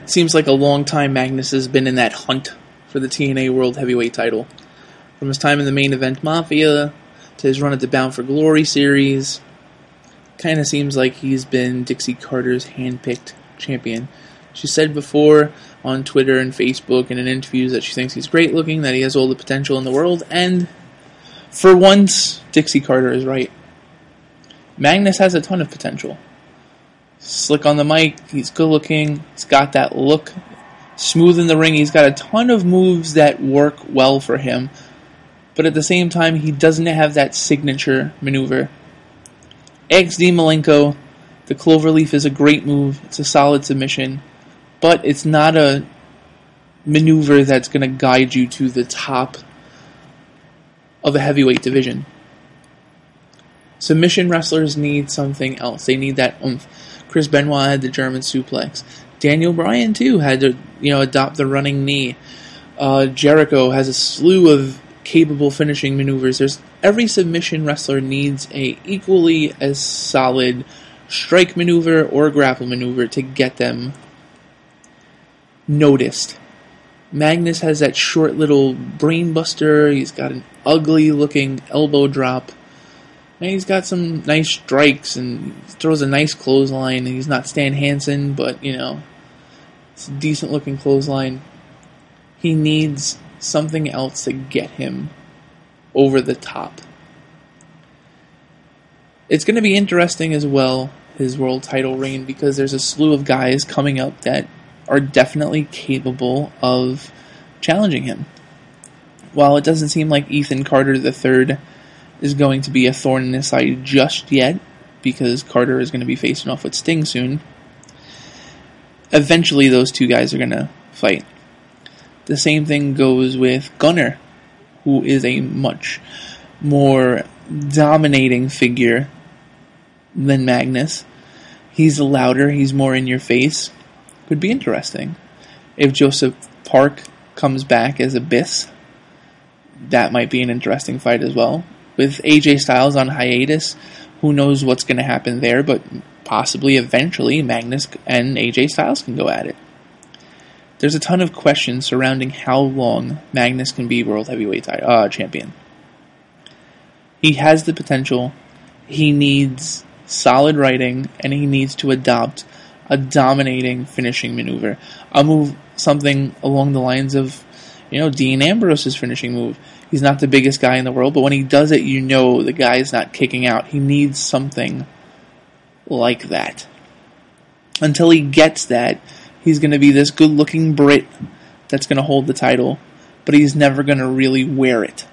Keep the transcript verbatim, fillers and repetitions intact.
Seems like a long time Magnus has been in that hunt for the T N A World Heavyweight title. From his time in the Main Event Mafia to his run at the Bound for Glory series, kind of seems like he's been Dixie Carter's handpicked champion. She said before on Twitter and Facebook and in interviews that she thinks he's great looking, that he has all the potential in the world, and for once, Dixie Carter is right. Magnus has a ton of potential. Slick on the mic, he's good looking, he's got that look, smooth in the ring, he's got a ton of moves that work well for him, but at the same time, he doesn't have that signature maneuver. X D Malenko, the Cloverleaf is a great move, it's a solid submission, but it's not a maneuver that's going to guide you to the top of a heavyweight division. Submission wrestlers need something else. They need that oomph. Chris Benoit had the German suplex. Daniel Bryan, too, had to, you know, adopt the running knee. Uh, Jericho has a slew of capable finishing maneuvers. There's every submission wrestler needs a equally as solid strike maneuver or grapple maneuver to get them noticed. Magnus has that short little brainbuster. He's got an ugly looking elbow drop. And he's got some nice strikes and throws a nice clothesline. And he's not Stan Hansen, but, you know, it's a decent looking clothesline. He needs something else to get him over the top. It's going to be interesting as well, his world title reign, because there's a slew of guys coming up that are definitely capable of challenging him. While it doesn't seem like Ethan Carter the third is going to be a thorn in his side just yet, because Carter is going to be facing off with Sting soon, eventually those two guys are going to fight. The same thing goes with Gunner, who is a much more dominating figure than Magnus. He's louder, he's more in your face. Could be interesting. If Joseph Park comes back as Abyss, that might be an interesting fight as well. With A J Styles on hiatus, who knows what's going to happen there, but possibly eventually Magnus and A J Styles can go at it. There's a ton of questions surrounding how long Magnus can be World Heavyweight uh, Champion. He has the potential, he needs solid writing, and he needs to adopt a dominating finishing maneuver. A move, something along the lines of, you know, Dean Ambrose's finishing move. He's not the biggest guy in the world, but when he does it, you know the guy's not kicking out. He needs something like that. Until he gets that, he's going to be this good-looking Brit that's going to hold the title, but he's never going to really wear it.